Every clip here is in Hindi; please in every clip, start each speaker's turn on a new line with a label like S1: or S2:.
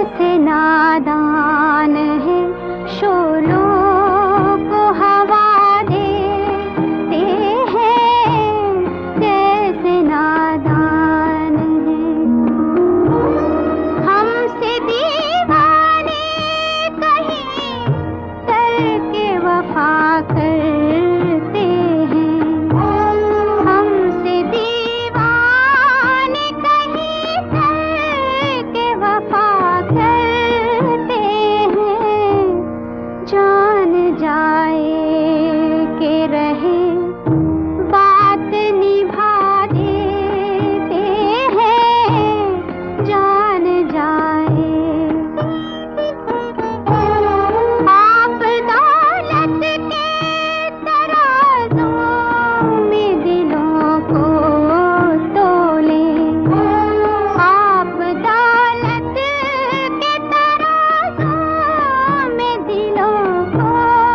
S1: कैसे नादान है शोलों को हवा देते हैं, कैसे नादान है। हमसे दीवाने कहीं करके वफा करते हैं, हमसे दीवाने कहीं करके वफा करते हैं। जान जाए के रहे बात निभा देते हैं, जान जाए। आप दौलत के तराजों में दिलों को तोलें, आप दौलत के तराजों में दिलों को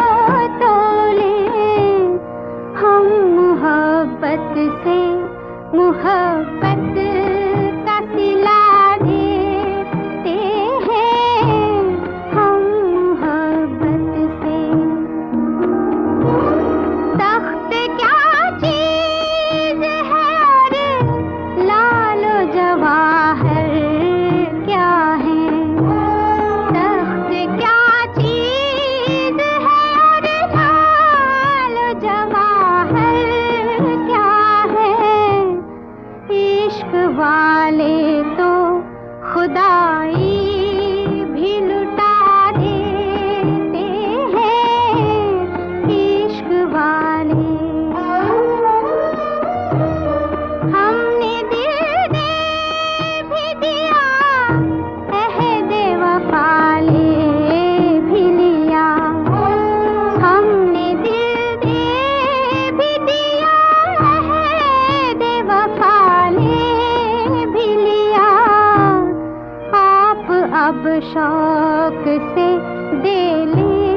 S1: तोलें। हम मोहब्बत से मोहब्बत का सिला देते हैं, हम मोहब्बत से। तख्त क्या चीज है और लालो जवाहर क्या है, तख्त क्या चीज है और लालो जवाहर क्या है। इश्क वाले तो खुदाई भी लुटा देते हैं, इश्क वाले। हमने दिल दे भी दिया, अहद वफा ले भी लिया, हमने दिल दे भी दिया, अहद वफा ले भी लिया। आप अब शौक से दे ले